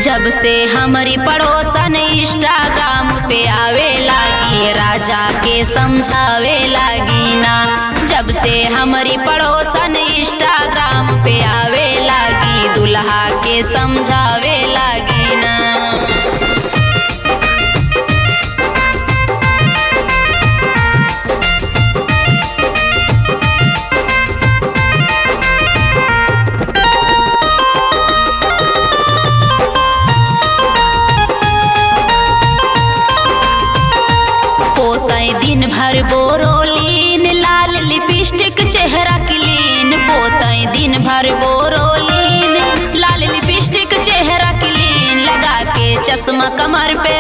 जब से हमारी पड़ोसन इंस्टाग्राम पे आवे लागी राजा के समझावे लागी ना। जब से हमारी पड़ोसन इंस्टाग्राम पे आवे लागी दुल्हा के समझावे लागी ना। पोतई दिन भर बोरोलीन लाल लिपस्टिक चेहरा क्लीन। पोतई दिन भर बोरोलीन लाल लिपस्टिक चेहरा क्लीन। लगा के चश्मा कमर पे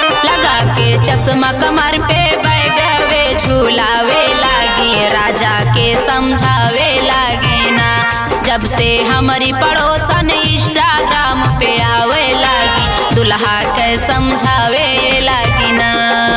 बैगवे झूलावे लागी राजा के समझावे लागी ना। जब से हमारी पड़ोसन इंस्टाग्राम पे आवे लागी दुल्हा के समझावे लागी ना।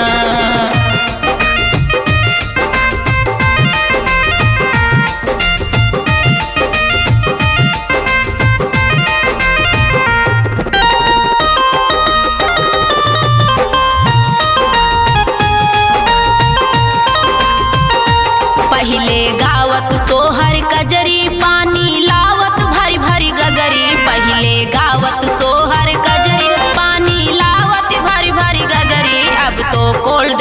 पहले गावत सोहर कजरी पानी लावत भरी भरी गगरी। पहले गावत सोहर कजरी पानी लावत भरी भरी गगरी। अब तो कोल्ड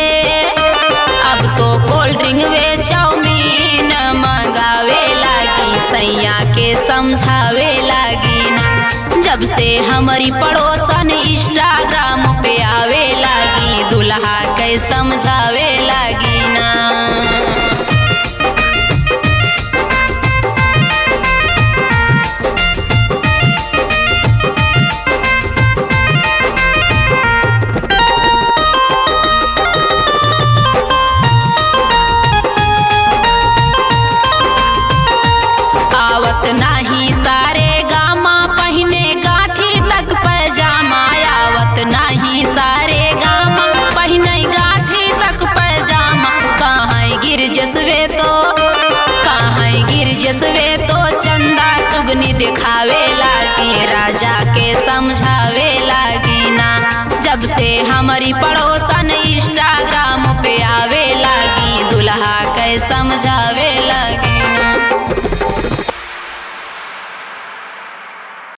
ड्रिंक वे चाउमीन मंगावे लागी सैया के समझावे लागी ना। जब से हमारी पड़ोसन इंस्टाग्राम पे आवे लागी दुल्हा के समझावे लागी ना। नाही सारे गामा पहने गाठी तक पैजामा। आवत नाही सारे गामा पहने गाठी तक पैजामा। कहाँ गिर जसवे तो चंदा तुगनी दिखावे लागी राजा के समझावे लागी ना। जब से हमारी पड़ोसन इंस्टाग्राम पे आवे लागी दुल्हा के समझावे